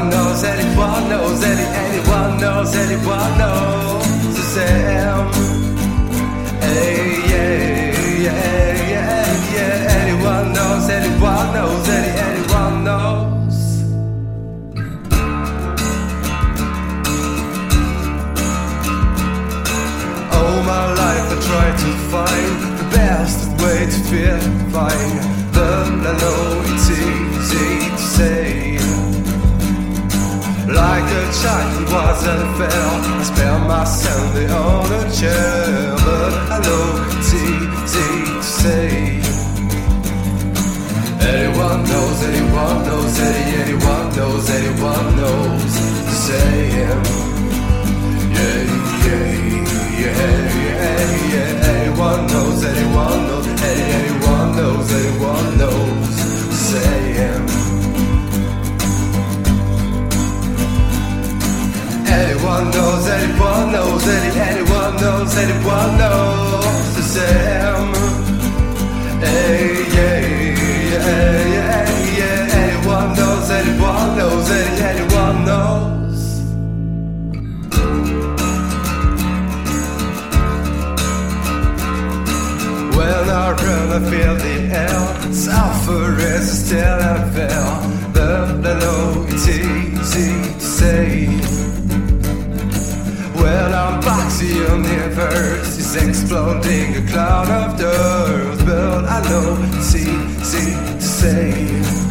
knows, anyone knows, anyone knows, anyone knows the same. Hey, yeah, yeah, yeah, yeah. Anyone knows, anyone knows, anyone knows. All my life I tried to find the best way to feel fine, but I know it's easy to say. Like a child who wasn't fair, I spent my Sunday on a chair, but I know it's easy to say. Anyone knows, anyone knows, anyone knows, anyone knows the same. Yeah, yeah, yeah, yeah, yeah. Anyone knows, anyone knows, anyone knows, anyone knows the same. Anyone knows, anyone knows, anyone knows, anyone knows the same. Hey, yeah, yeah, yeah, yeah. Anyone knows, anyone knows, anyone knows. When I run, I feel the air. Suffer is still unfair, but I know it's easy to say. When I'm back, the universe is exploding, a cloud of dirt, but I know it's easy to say.